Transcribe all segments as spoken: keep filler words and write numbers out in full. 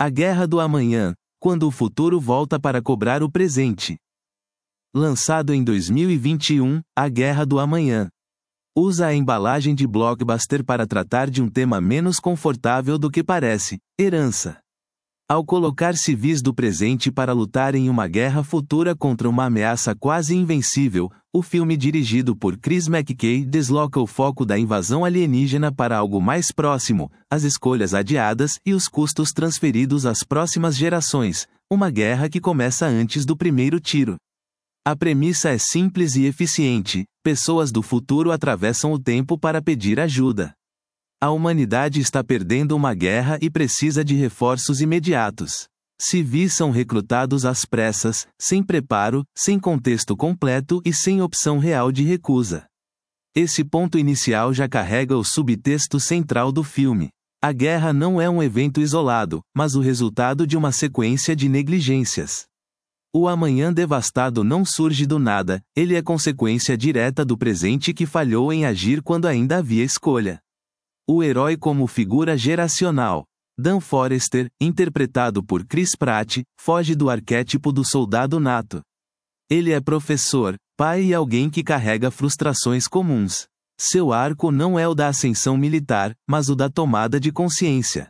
A Guerra do Amanhã, quando o futuro volta para cobrar o presente. Lançado em dois mil e vinte e um, A Guerra do Amanhã usa a embalagem de blockbuster para tratar de um tema menos confortável do que parece: herança. Ao colocar civis do presente para lutar em uma guerra futura contra uma ameaça quase invencível, o filme dirigido por Chris McKay desloca o foco da invasão alienígena para algo mais próximo, as escolhas adiadas e os custos transferidos às próximas gerações, uma guerra que começa antes do primeiro tiro. A premissa é simples e eficiente: pessoas do futuro atravessam o tempo para pedir ajuda. A humanidade está perdendo uma guerra e precisa de reforços imediatos. Civis são recrutados às pressas, sem preparo, sem contexto completo e sem opção real de recusa. Esse ponto inicial já carrega o subtexto central do filme. A guerra não é um evento isolado, mas o resultado de uma sequência de negligências. O amanhã devastado não surge do nada, ele é consequência direta do presente que falhou em agir quando ainda havia escolha. O herói como figura geracional. Dan Forrester, interpretado por Chris Pratt, foge do arquétipo do soldado nato. Ele é professor, pai e alguém que carrega frustrações comuns. Seu arco não é o da ascensão militar, mas o da tomada de consciência.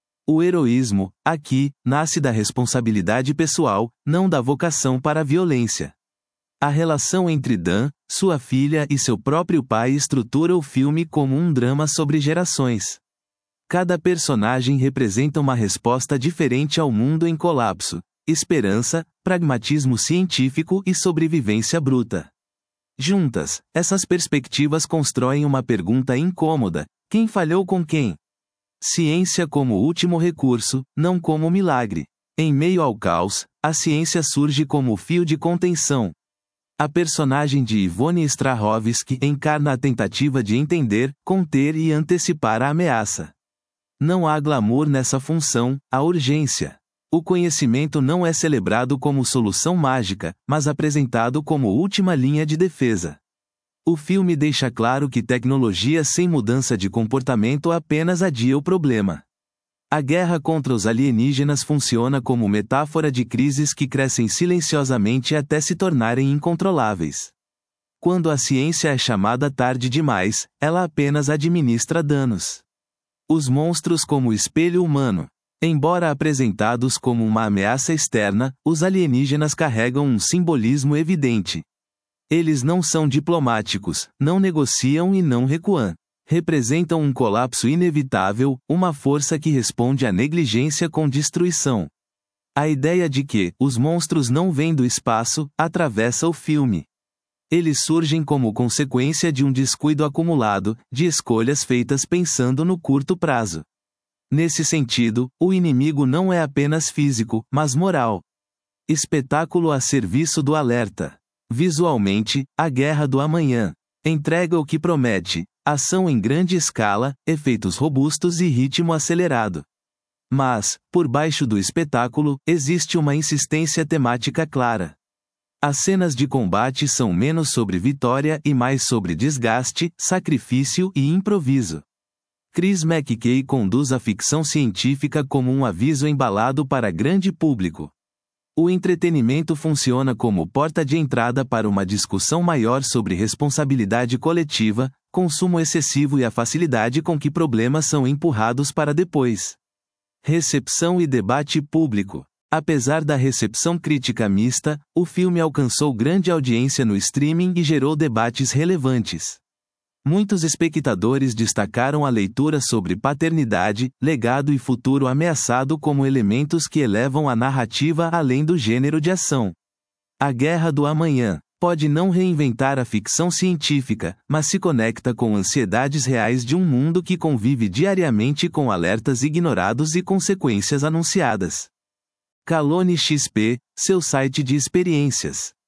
O heroísmo, aqui, nasce da responsabilidade pessoal, não da vocação para a violência. A relação entre Dan, sua filha e seu próprio pai estrutura o filme como um drama sobre gerações. Cada personagem representa uma resposta diferente ao mundo em colapso: esperança, pragmatismo científico e sobrevivência bruta. Juntas, essas perspectivas constroem uma pergunta incômoda: quem falhou com quem? Ciência como último recurso, não como milagre. Em meio ao caos, a ciência surge como fio de contenção. A personagem de Yvonne Strahovski encarna a tentativa de entender, conter e antecipar a ameaça. Não há glamour nessa função, há urgência. O conhecimento não é celebrado como solução mágica, mas apresentado como última linha de defesa. O filme deixa claro que tecnologia sem mudança de comportamento apenas adia o problema. A guerra contra os alienígenas funciona como metáfora de crises que crescem silenciosamente até se tornarem incontroláveis. Quando a ciência é chamada tarde demais, ela apenas administra danos. Os monstros como espelho humano. Embora apresentados como uma ameaça externa, os alienígenas carregam um simbolismo evidente. Eles não são diplomáticos, não negociam e não recuam. Representam um colapso inevitável, uma força que responde à negligência com destruição. A ideia de que os monstros não vêm do espaço atravessa o filme. Eles surgem como consequência de um descuido acumulado, de escolhas feitas pensando no curto prazo. Nesse sentido, o inimigo não é apenas físico, mas moral. Espetáculo a serviço do alerta. Visualmente, A Guerra do Amanhã entrega o que promete: ação em grande escala, efeitos robustos e ritmo acelerado. Mas, por baixo do espetáculo, existe uma insistência temática clara. As cenas de combate são menos sobre vitória e mais sobre desgaste, sacrifício e improviso. Chris McKay conduz a ficção científica como um aviso embalado para grande público. O entretenimento funciona como porta de entrada para uma discussão maior sobre responsabilidade coletiva, consumo excessivo e a facilidade com que problemas são empurrados para depois. Recepção e debate público. Apesar da recepção crítica mista, o filme alcançou grande audiência no streaming e gerou debates relevantes. Muitos espectadores destacaram a leitura sobre paternidade, legado e futuro ameaçado como elementos que elevam a narrativa além do gênero de ação. A Guerra do Amanhã pode não reinventar a ficção científica, mas se conecta com ansiedades reais de um mundo que convive diariamente com alertas ignorados e consequências anunciadas. Calone X P, seu site de experiências.